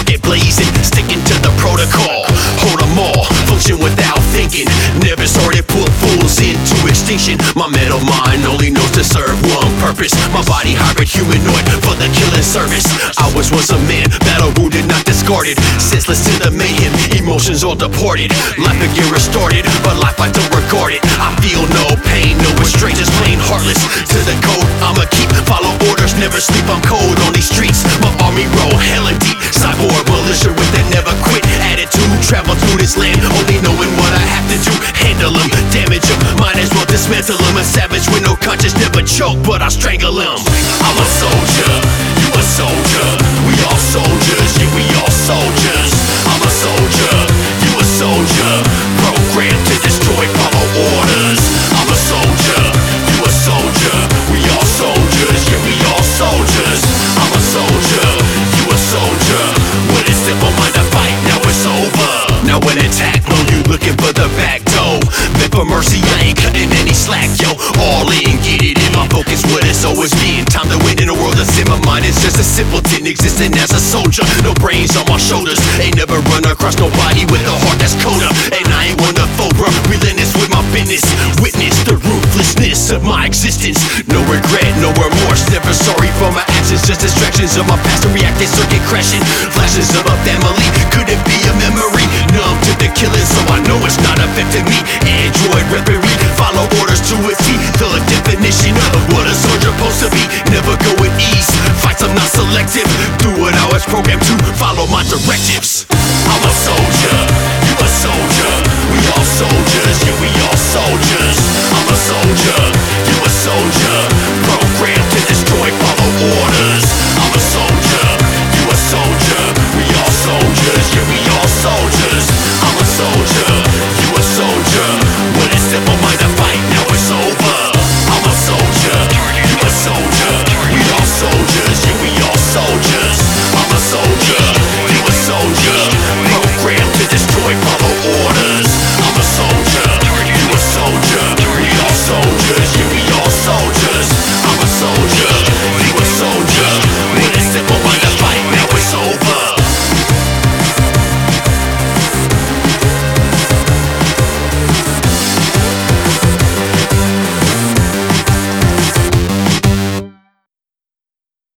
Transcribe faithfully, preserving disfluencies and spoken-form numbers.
get blazing, sticking to the protocol. Hold 'em all, function without thinking. Never sorry to put fools into extinction. My metal mind only knows to serve one purpose. My body hybrid humanoid for the killing service. I was once a man, battle wounded, not discarded. Senseless to the mayhem, emotions all departed. Life again restarted, but life I don't regard it. I feel no pain, no restraint, just plain heartless. To the code, I'ma keep, follow orders, never sleep. I'm cold on these streets. My army roll hella deep. Cyborg militia with that never quit attitude. Travel through this land, only knowing what I have to do. Handle them, damage them, might as well dismantle them. A savage with no conscience, never choke, but I strangle them. I'm a soldier, you a soldier. We all soldiers, yeah, we all soldiers. I'm a soldier, you a soldier. Programmed to destroy, follow orders. I'm a soldier, you a soldier. We all soldiers, yeah, we all soldiers. I'm a soldier, you a soldier. When it's simple mind to fight, now it's over. Now when attack, no, you looking for the back door. Beg for mercy, I ain't cutting any slack, yo. All in, get it in, my focus what it's always been. Time to win in a world that's in my mind. It's just a simpleton existing as a soldier. No brains on my shoulders. Ain't never run across nobody with a heart that's colder. And I ain't one to fold, bro. Relentless with my business. Witness the ruthlessness of my existence. No regret, no remorse. Never sorry for my actions. Just distractions of my past and reacting circuit crashing. Flashes of a family. Could it be a memory? Numb to the killing, so I know it's not affecting me. Android referee, follow orders to a T. The definition of what a soldier supposed to be. Never go at ease. Fights I'm not selective. Do what I was programmed to. Follow my directives. I'm a soldier, you a soldier. We all soldiers, yeah, we all soldiers. I'm a soldier, you a soldier. Programmed to destroy, follow